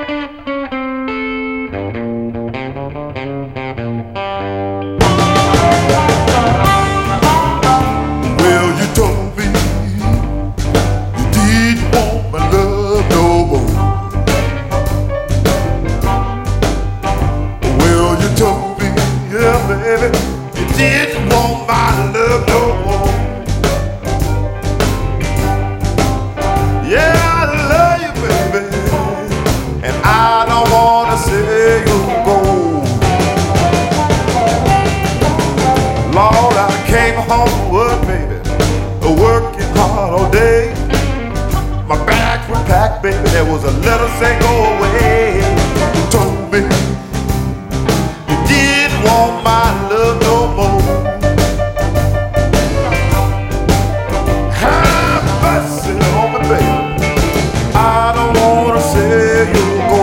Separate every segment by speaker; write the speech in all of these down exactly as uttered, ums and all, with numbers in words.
Speaker 1: Well, you told me you didn't want my love no more. Well, you told me, yeah, baby, you didn't want my love no more. Yeah, I love you, baby, and I don't wanna see you go. Lord, I came home from work, baby, working hard all day. My bags were packed, baby, there was a letter saying go away. You told me you didn't want my love no more. Have mercy on me, baby, I don't wanna see you go.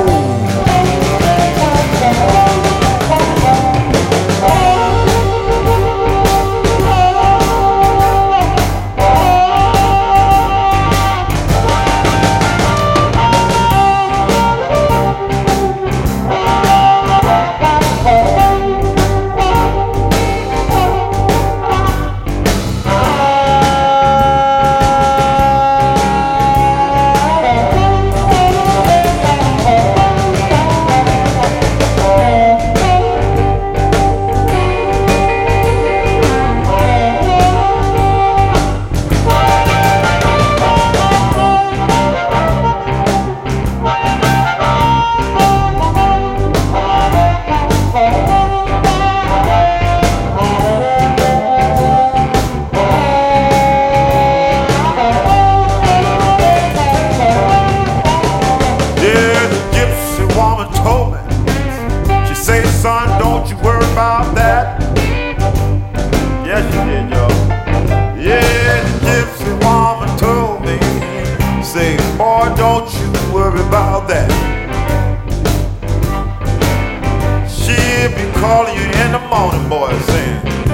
Speaker 1: Son, don't you worry about that. Yes, you did, y'all. Yeah, the gypsy woman told me, say, boy, don't you worry about that. She'll be calling you in the morning, boy, saying,